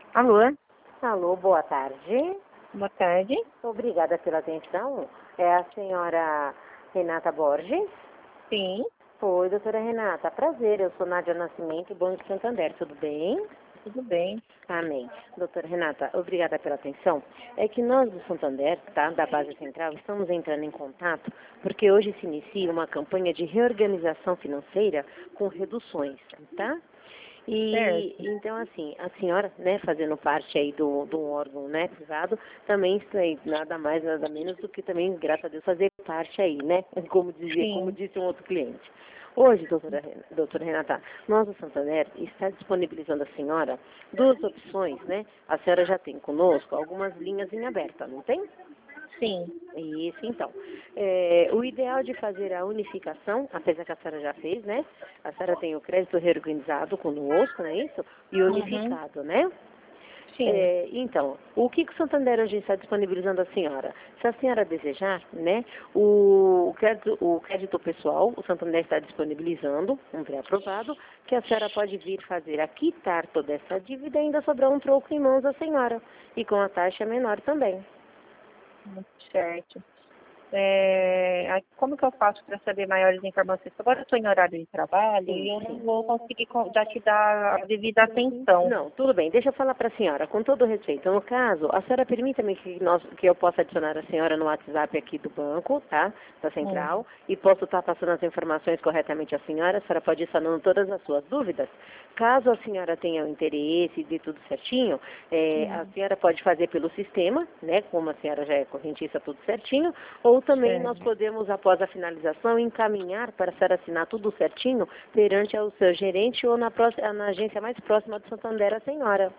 Alô, Alô, boa tarde. boa tarde. Obrigada pela atenção. É a senhora Renata Borges? Sim, Oi, doutora Renata. Prazer, eu sou Nádia Nascimento, Banco Santander. Tudo bem? tudo bem. Amém. Doutora Renata, obrigada pela atenção. É que nós do Santander, tá, da base central, estamos entrando em contato porque hoje se inicia uma campanha de reorganização financeira com reduções, tá? E Certo. então, assim, a senhora, né, fazendo parte aí do órgão, né, privado, também está aí, nada mais, nada menos do que também, graças a Deus, fazer parte aí, né, como Sim. disse um outro cliente. Hoje, doutora Renata, nós do Santander está disponibilizando a senhora duas opções, né? A senhora já tem conosco algumas linhas em aberta, não tem? Sim. Isso, então. O ideal de fazer a unificação, apesar que a senhora já fez, né? A senhora tem o crédito reorganizado conosco, não é isso? E Uhum. unificado, né? Sim. Então, o que o Santander hoje está disponibilizando à senhora? Se a senhora desejar, né, o crédito pessoal, o Santander está disponibilizando, um pré-aprovado, que a senhora pode vir fazer a quitar toda essa dívida e ainda sobrar um troco em mãos à senhora, e com a taxa menor também. Certo. Como que eu faço para saber maiores informações? Agora eu estou em horário de trabalho e Sim, eu não sim. vou conseguir já te dar a devida atenção. Não, tudo bem. Deixa eu falar para a senhora, com todo respeito. No caso, a senhora permita-me que eu possa adicionar a senhora no WhatsApp aqui do banco, tá? Da Hum. central, e posso estar passando as informações corretamente à senhora. A senhora pode ir sanando todas as suas dúvidas. Caso a senhora tenha o interesse de tudo certinho, a Hum. senhora pode fazer pelo sistema, né? Como a senhora já é correntista, tudo certinho, ou também nós Certo. podemos, após a finalização, encaminhar para a senhora assinar tudo certinho perante ao seu gerente ou na agência mais próxima do Santander, a senhora.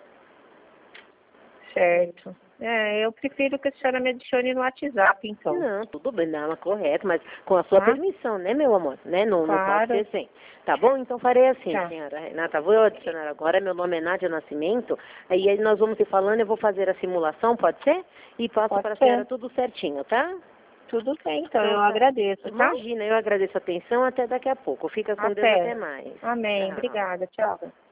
Certo. Eu prefiro que a senhora me adicione no WhatsApp, então. Não, tudo bem, não, correto, mas com a sua Tá? permissão, né, meu amor? Né? Não, não pode Claro. ser sem. Tá bom? Então farei assim, Tá. senhora Renata. Vou adicionar agora, meu nome é Nádia Nascimento, aí nós vamos se falando, eu vou fazer a simulação, pode ser? E passo Pode para a senhora ser. tudo certinho, tá? Tudo bem, então Então eu tá. agradeço, tá? Imagina, eu agradeço a atenção, até daqui a pouco. Fica com Deus, até Até. mais. Amém. Tchau. Obrigada. Tchau.